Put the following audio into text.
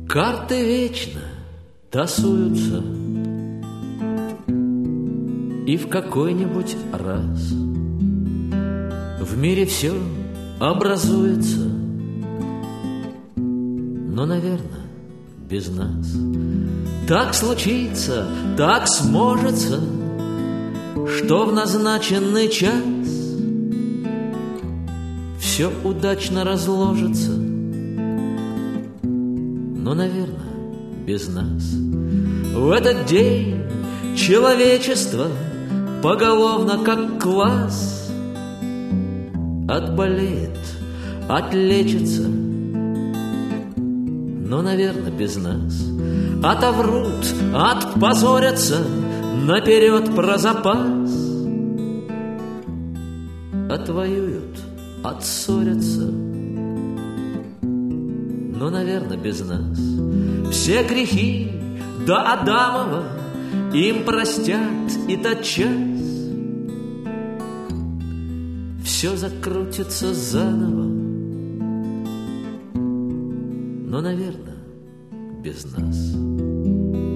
Карты вечно тасуются, и в какой-нибудь раз в мире все образуется, но, наверное, без нас. Так случится, так сможется, что в назначенный час все удачно разложится, но, наверное, без нас. В этот день человечество поголовно, как класс, отболеет, отлечится, но, наверное, без нас. Отоврут, отпозорятся наперед про запас, отвоюют, отссорятся, но, наверное, без нас. Все грехи до Адамова им простят и тотчас. Все закрутится заново, но, наверное, без нас.